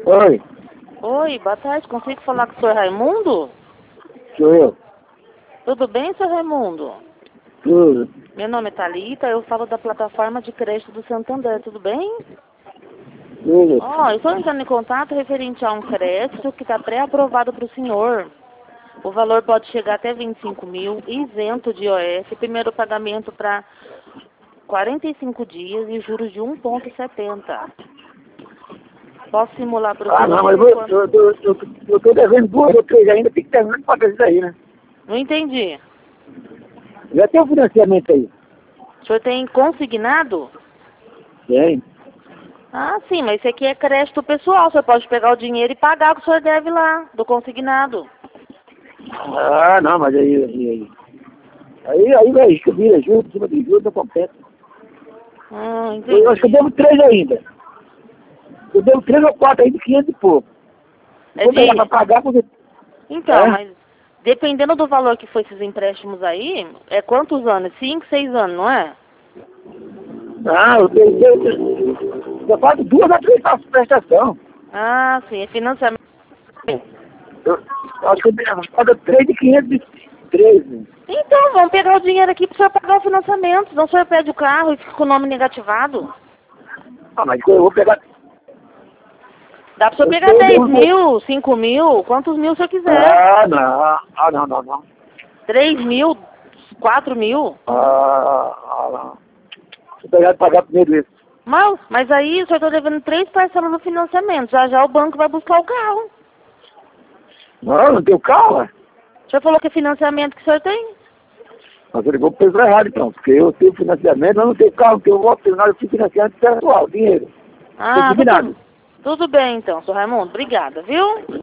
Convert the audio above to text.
Oi, Oi, boa tarde. Consigo falar com o senhor Raimundo? sou eu. Tudo bem, senhor Raimundo? Tudo. Meu nome é Thalita, eu falo da plataforma de crédito do Santander, tudo bem? Tudo. Eu estou entrando em contato referente a um crédito que está pré-aprovado para o senhor. O valor pode chegar até 25 mil, isento de IOF, primeiro pagamento para 45 dias e juros de 1,70. Posso simular para o Ah, senhor? não, mas eu tô devendo 2 ou 3 ainda, tem que terminar de pagar isso aí, né? Não entendi. Já tem o financiamento aí. O senhor tem consignado? Tem. Ah, sim, mas isso aqui é crédito pessoal. Você pode pegar o dinheiro e pagar o que o senhor deve lá, do consignado. Ah, não, mas aí vai, isso vira juros, em cima de juros, não compensa. Eu acho que eu Entendi. devo 3 ainda. Eu devo 3 ou 4 aí de 500 e pouco. É Vou pegar pra de... pagar porque... Então, É? mas dependendo do valor que foi esses empréstimos aí, é quantos anos? 5, 6 anos, não é? Não, eu faço 2 ou 3 prestação. Ah, sim, é financiamento. Eu acho que eu pago 3 de 513. Então, vamos pegar o dinheiro aqui para o senhor pagar o financiamento. Senão o senhor perde o carro e fica com o nome negativado. Ah, mas eu vou pegar... Dá para o senhor Eu pegar sei, 10 eu vou... mil, 5 mil, quantos mil o senhor quiser. Ah, não. Ah, não, não, não. 3 mil, 4 mil. Não. Vou pegar e pagar primeiro isso. Mas aí o senhor está devendo 3 parcelas no financiamento. Já já o banco vai buscar o carro. Não, não tenho carro, né? O senhor falou que é financiamento que o senhor tem? Mas eu ligou pro preço errado, então. Porque eu tenho financiamento, mas não tenho carro, não tenho voto, não tenho nada, eu fico financiamento pessoal, dinheiro. Ah, Consignado. tudo bem então, senhor Raimundo. Obrigada, viu?